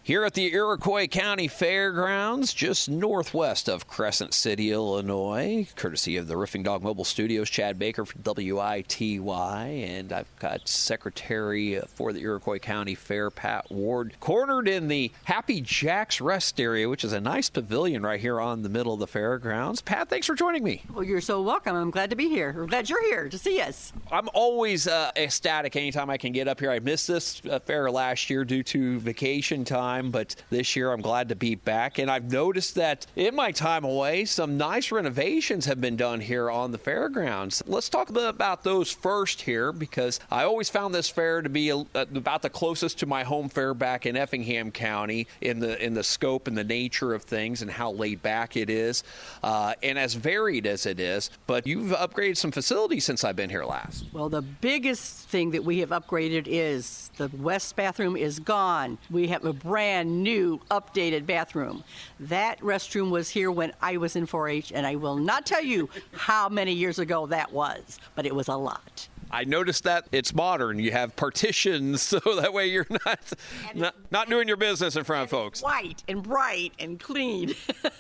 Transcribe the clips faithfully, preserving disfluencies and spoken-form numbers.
Here at the Iroquois County Fairgrounds, just northwest of Crescent City, Illinois, courtesy of the Roofing Dog Mobile Studios, Chad Baker for W I T Y, and I've got Secretary for the Iroquois County Fair, Pat Ward, cornered in the Happy Jack's Rest area, which is a nice pavilion right here on the middle of the fairgrounds. Pat, thanks for joining me. Well, you're so welcome. I'm glad to be here. I'm glad you're here to see us. I'm always uh, ecstatic anytime I can get up here. I missed this uh, fair last year due to vacation time. But this year I'm glad to be back, and I've noticed that in my time away, some nice renovations have been done here on the fairgrounds. Let's talk a bit about those first here, because I always found this fair to be a, about the closest to my home fair back in Effingham County in the in the scope and the nature of things and how laid back it is, uh, and as varied as it is. But you've upgraded some facilities since I've been here last. Well, the biggest thing that we have upgraded is the west bathroom is gone. We have a brand brand new updated bathroom. That restroom was here when I was in four H, and I will not tell you how many years ago that was, but it was a lot. I noticed that it's modern. You have partitions, so that way you're not not, not doing your business in front of folks. White and bright and clean.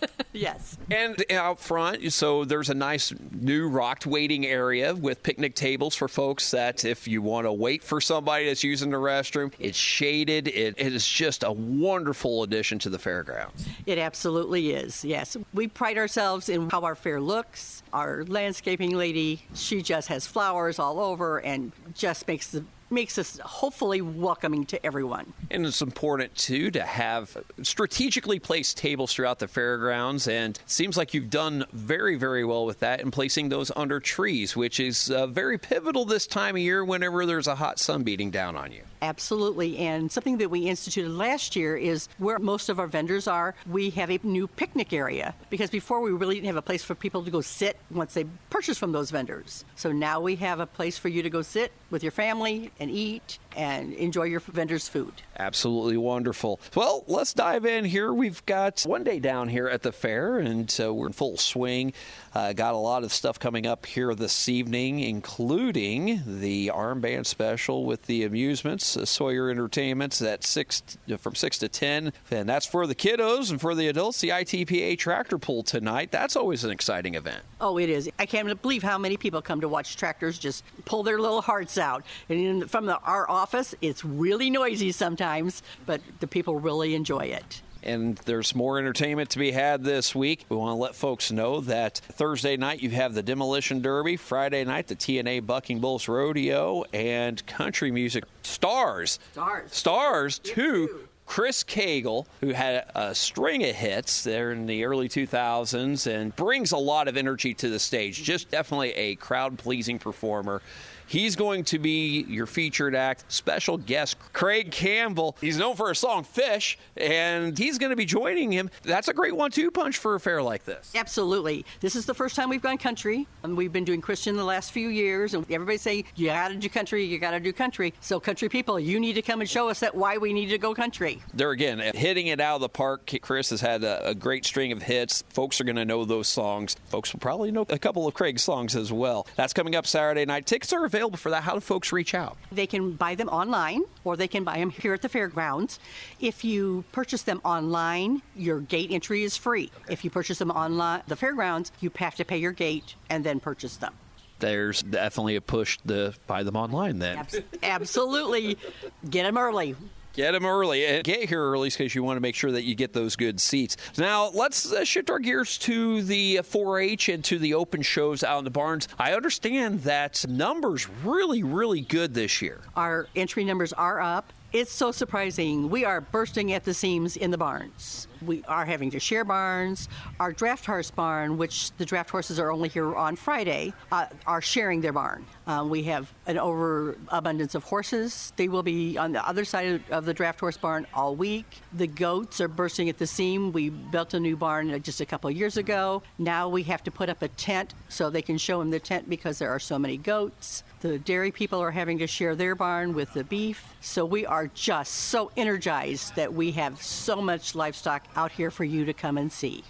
Yes. And out front, so there's a nice new rocked waiting area with picnic tables for folks that if you want to wait for somebody that's using the restroom, it's shaded. It, it is just a wonderful addition to the fairgrounds. It absolutely is, yes. We pride ourselves in how our fair looks. Our landscaping lady, she just has flowers all over and just makes the makes us hopefully welcoming to everyone. And it's important, too, to have strategically placed tables throughout the fairgrounds, and it seems like you've done very, very well with that in placing those under trees, which is uh, very pivotal this time of year whenever there's a hot sun beating down on you. Absolutely, and something that we instituted last year is where most of our vendors are, we have a new picnic area, because before we really didn't have a place for people to go sit once they purchase from those vendors. So now we have a place for you to go sit with your family and eat and enjoy your vendor's food. Absolutely wonderful. Well, let's dive in here. We've got one day down here at the fair, and uh, we're in full swing. Uh, got a lot of stuff coming up here this evening, including the armband special with the amusements, uh, Sawyer Entertainments at six from six to ten, and that's for the kiddos and for the adults. The I T P A tractor pull tonight. That's always an exciting event. Oh, it is. I can't believe how many people come to watch tractors just pull their little hearts out. And in, from the, our office, it's really noisy sometimes, but the people really enjoy it. And there's more entertainment to be had this week. We want to let folks know that Thursday night you have the Demolition Derby, Friday night the T N A Bucking Bulls Rodeo, and country music stars. Stars. Stars, too. Chris Cagle, who had a string of hits there in the early two thousands and brings a lot of energy to the stage. Just definitely a crowd-pleasing performer. He's going to be your featured act. Special guest, Craig Campbell. He's known for his song Fish, and he's going to be joining him. That's a great one two punch for a fair like this. Absolutely. This is the first time we've gone country. And we've been doing Christian the last few years, and everybody say, you got to do country, you got to do country. So country people, you need to come and show us that why we need to go country. There again, hitting it out of the park. Chris has had a, a great string of hits. Folks are going to know those songs. Folks will probably know a couple of Craig's songs as well. That's coming up Saturday night. Tickets are available for that. How do folks reach out? They can buy them online, or they can buy them here at the fairgrounds. If you purchase them online, your gate entry is free. Okay. If you purchase them online, the fairgrounds, you have to pay your gate and then purchase them. There's definitely a push to buy them online then. Abs- absolutely. Get them early. Get them early. And get here early because you want to make sure that you get those good seats. Now, let's uh, shift our gears to the four H and to the open shows out in the barns. I understand that numbers really, really good this year. Our entry numbers are up. It's so surprising. We are bursting at the seams in the barns. We are having to share barns. Our draft horse barn, which the draft horses are only here on Friday, uh, are sharing their barn. Uh, we have an overabundance of horses. They will be on the other side of the draft horse barn all week. The goats are bursting at the seam. We built a new barn just a couple of years ago. Now we have to put up a tent so they can show them the tent because there are so many goats. The dairy people are having to share their barn with the beef. So we are just so energized that we have so much livestock out here for you to come and see.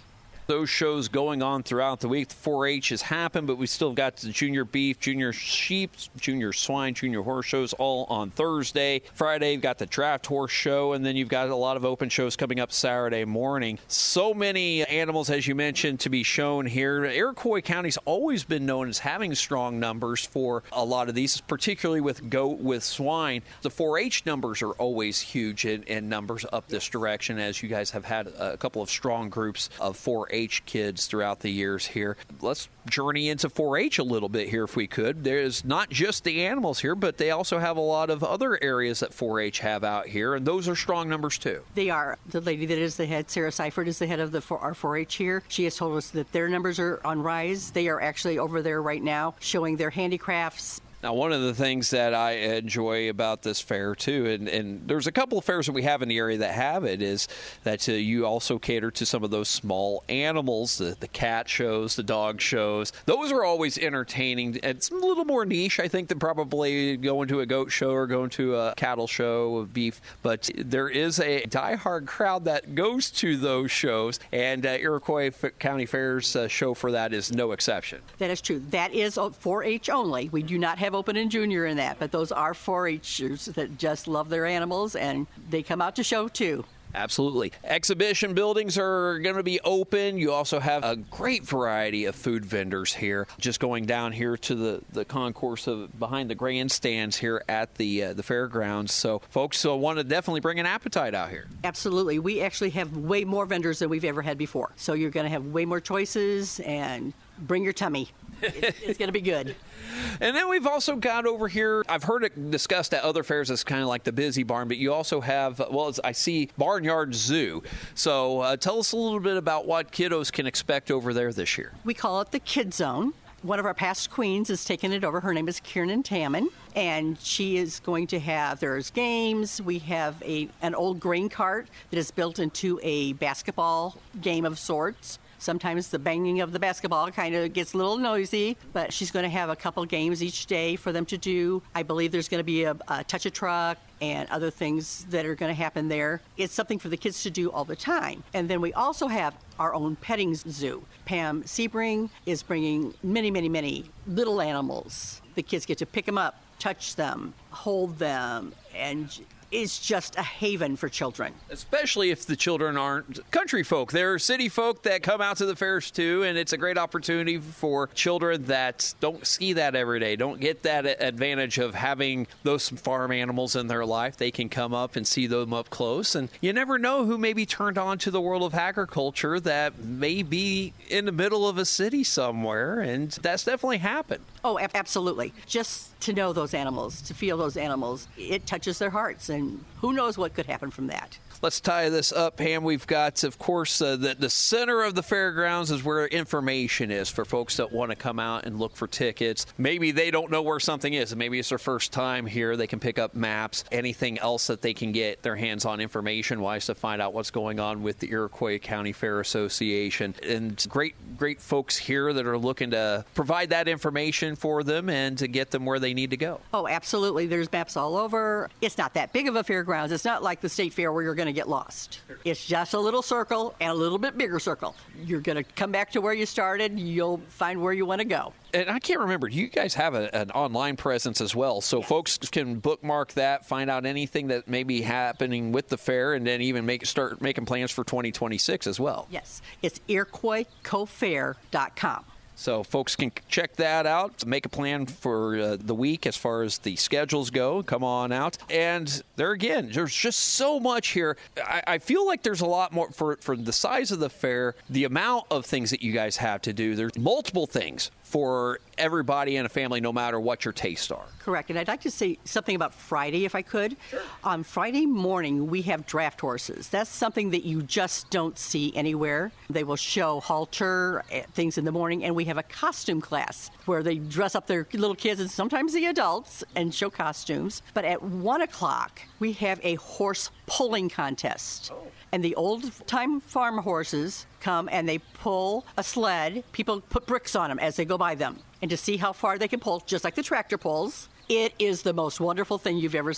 Those shows going on throughout the week. The four H has happened, but we still got the junior beef, junior sheep, junior swine, junior horse shows all on Thursday. Friday, you've got the draft horse show, and then you've got a lot of open shows coming up Saturday morning. So many animals, as you mentioned, to be shown here. Iroquois County's always been known as having strong numbers for a lot of these, particularly with goat, with swine. The four H numbers are always huge in, in numbers up this direction, as you guys have had a couple of strong groups of four H kids throughout the years here. Let's journey into four H a little bit here if we could. There's not just the animals here, but they also have a lot of other areas that four H have out here, and those are strong numbers too. They are. The lady that is the head, Sarah Seifert, is the head of the our four H here. She has told us that their numbers are on rise. They are actually over there right now showing their handicrafts. Now, one of the things that I enjoy about this fair, too, and, and there's a couple of fairs that we have in the area that have it, is that uh, you also cater to some of those small animals, the, the cat shows, the dog shows. Those are always entertaining. It's a little more niche, I think, than probably going to a goat show or going to a cattle show of beef. But there is a diehard crowd that goes to those shows, and uh, Iroquois County Fair's uh, show for that is no exception. That is true. That is four H only. We do not have open and junior in that, but those are four Hers that just love their animals, and they come out to show too. Absolutely. Exhibition buildings are going to be open. You also have a great variety of food vendors here. Just going down here to the, the concourse of behind the grandstands here at the uh, the fairgrounds. So folks uh, want to definitely bring an appetite out here. Absolutely. We actually have way more vendors than we've ever had before. So you're going to have way more choices, and bring your tummy. It's, it's going to be good. And then we've also got over here, I've heard it discussed at other fairs as kind of like the busy barn, but you also have, well, I see Barnyard Zoo. So uh, tell us a little bit about what kiddos can expect over there this year. We call it the Kid Zone. One of our past queens has taken it over. Her name is Kiernan Tamman, and she is going to have, there's games. We have a an old grain cart that is built into a basketball game of sorts. Sometimes the banging of the basketball kind of gets a little noisy, but she's going to have a couple games each day for them to do. I believe there's going to be a, a touch-a-truck and other things that are going to happen there. It's something for the kids to do all the time. And then we also have our own petting zoo. Pam Sebring is bringing many, many, many little animals. The kids get to pick them up, touch them, hold them, and it's just a haven for children. Especially if the children aren't country folk. There are city folk that come out to the fairs too, and it's a great opportunity for children that don't see that every day, don't get that advantage of having those farm animals in their life. They can come up and see them up close, and you never know who may be turned on to the world of agriculture that may be in the middle of a city somewhere, and that's definitely happened. Oh, absolutely. Just to know those animals, to feel those animals, it touches their hearts, and who knows what could happen from that. Let's tie this up, Pam. We've got, of course, uh, the, the center of the fairgrounds is where information is for folks that want to come out and look for tickets. Maybe they don't know where something is, and maybe it's their first time here. They can pick up maps, anything else that they can get their hands on information-wise to find out what's going on with the Iroquois County Fair Association. And great, great folks here that are looking to provide that information for them and to get them where they need to go. Oh, absolutely. There's maps all over. It's not that big of a fairgrounds. It's not like the state fair where you're going to get lost. It's just a little circle and a little bit bigger circle. You're going to come back to where you started. You'll find where you want to go. And I can't remember, you guys have a, an online presence as well, so yes. Folks can bookmark that, find out anything that may be happening with the fair, and then even make start making plans for twenty twenty-six as well. Yes, it's Iroquois Co Fair dot com. So folks can check that out, make a plan for uh, the week as far as the schedules go. Come on out. And there again, there's just so much here. I, I feel like there's a lot more for, for the size of the fair, the amount of things that you guys have to do. There's multiple things for everybody in a family, no matter what your tastes are. Correct. And I'd like to say something about Friday, if I could. Sure. On Friday morning, we have draft horses. That's something that you just don't see anywhere. They will show halter things in the morning, and we have a costume class where they dress up their little kids and sometimes the adults and show costumes. But at one o'clock, we have a horse pulling contest. Oh. And the old-time farm horses come and they pull a sled. People put bricks on them as they go by them. And to see how far they can pull, just like the tractor pulls, it is the most wonderful thing you've ever seen.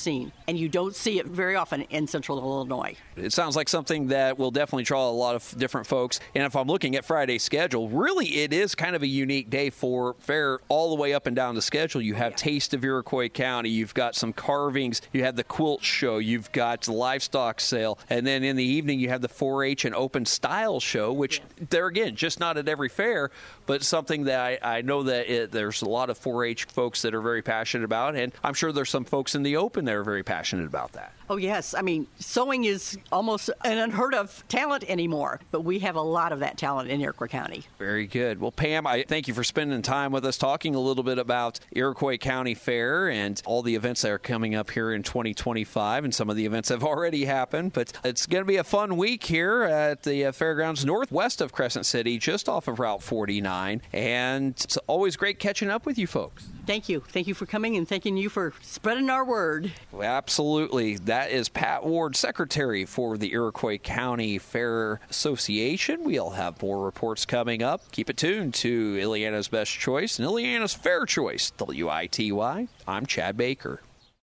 and you don't see it very often in Central Illinois. It sounds like something that will definitely draw a lot of different folks. And if I'm looking at Friday's schedule, really it is kind of a unique day for fair all the way up and down the schedule. You have yeah. Taste of Iroquois County, you've got some carvings, you have the quilt show, you've got the livestock sale, and then in the evening you have the four H and open style show, which yeah. there again, just not at every fair, but something that I, I know that it, there's a lot of four H folks that are very passionate about, and I'm sure there's some folks in the open that are very passionate about that. Oh, yes. I mean, sewing is almost an unheard of talent anymore, but we have a lot of that talent in Iroquois County. Very good. Well, Pam, I thank you for spending time with us, talking a little bit about Iroquois County Fair and all the events that are coming up here in twenty twenty-five, and some of the events have already happened, but it's going to be a fun week here at the fairgrounds northwest of Crescent City, just off of Route forty-nine, and it's always great catching up with you folks. Thank you. Thank you for coming, and thanking you for spreading our word. Well, absolutely. That is Pat Ward, Secretary for the Iroquois County Fair Association. We'll have more reports coming up. Keep it tuned to Illiana's Best Choice and Illiana's Fair Choice, W I T Y. I'm Chad Baker.